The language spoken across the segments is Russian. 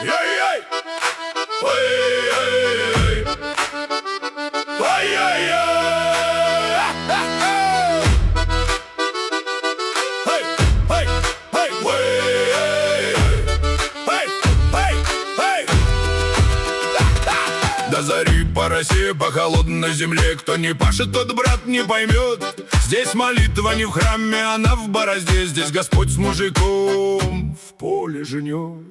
Ай-яй! Ой-ой-ой! Ай-яй-яй! Эй! Эй! Эй! Ой! Эй! Эй! Эй! До зари по России, по холодной земле. Кто не пашет, тот, брат, не поймет. Здесь молитва не в храме, она в борозде. Здесь Господь с мужиком в поле женет.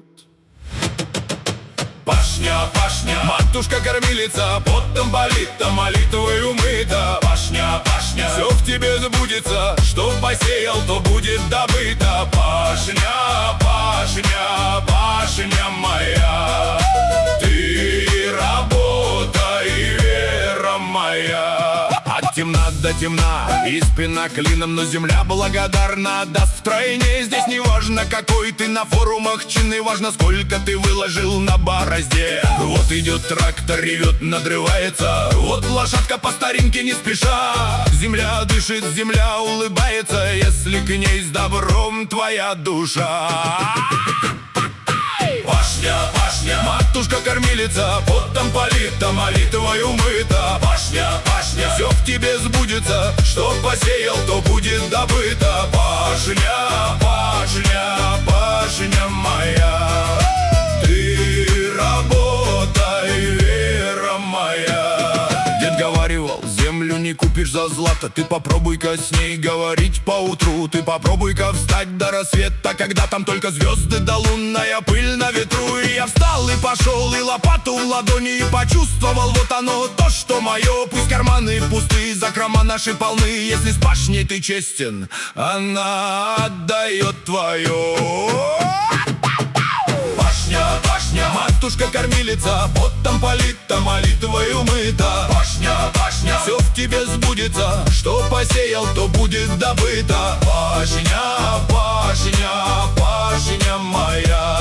Пашня, пашня, матушка-кормилица, потом болит-то, молитвой умыта. Пашня, пашня, все в тебе сбудется, что посеял, то будет добыто. Пашня, пашня, пашня моя, ты работа и вера моя. От темна до темна, и спина клином, но земля благодарна, даст втройне. Здесь не важно, какой ты на форумах чины, важно, сколько ты выложил на борозде. Вот идет трактор, ревет, надрывается, вот лошадка по старинке не спеша. Земля дышит, земля улыбается, если к ней с добром твоя душа. Пашня, пашня, матушка-кормилица, потом полита, молитвой умыта. Пашня, пашня, все в тебе сбудется, что посеял, то будет добыто. Пашня, пашня, пашня моя, ты работа и вера моя. Дед говаривал, землю не купишь за злато. Ты попробуй-ка с ней говорить поутру. Ты попробуй-ка встать до рассвета, когда там только звезды да лунная пыль на ветру. И я встал и пошел, и лопату в ладони, и почувствовал, вот оно, то, что мое. Пусть карманы пустые, закрома наши полны, если с пашней ты честен, она отдает твое. Пашня, пашня, матушка-кормилица, потом полита, молитвой умыта. Пашня, пашня, все в тебе сбудется, что посеял, то будет добыто. Пашня, пашня, пашня моя,